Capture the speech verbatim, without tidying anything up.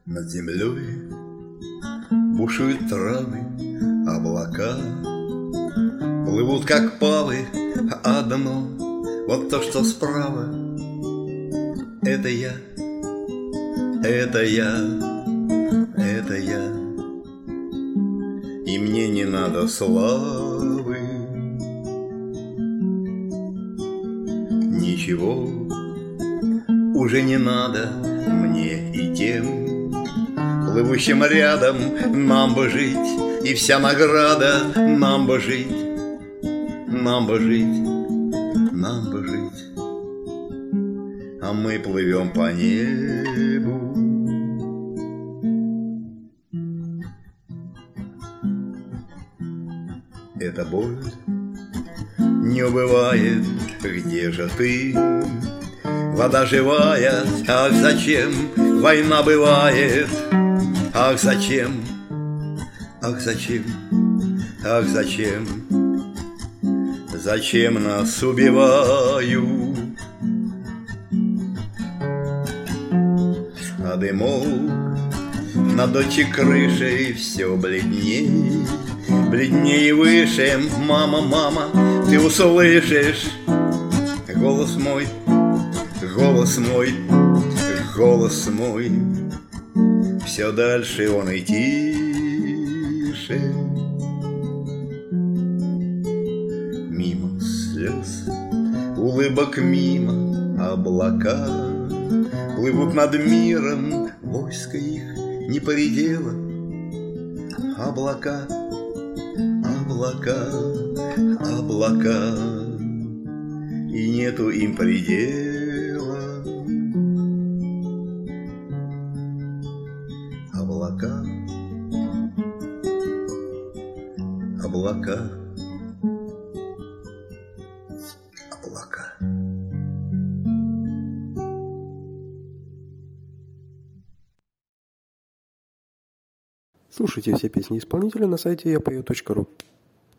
Над землей бушуют травы, облака плывут, как павы, одно. Вот то, что справа, это я, это я, это я. И мне не надо славы, ничего уже не надо мне и тем, плывущим рядом, нам бы жить, и вся награда нам бы жить, нам бы жить, нам бы жить. А мы плывем по небу. Эта боль не убывает, где же ты? Вода живая, ах, зачем война бывает? Ах, зачем, ах, зачем, ах, зачем, зачем нас убивают? А дымок над дочей крышей все бледней, бледней и выше. Мама, мама, ты услышишь голос мой, голос мой, голос мой. Все дальше он и тише. Мимо слез, улыбок мимо, облака плывут над миром, войско их не поредело. Облака, облака, облака, и нету им предела. Облака, облака, облака. Слушайте все песни исполнителя на сайте я пою точка ру.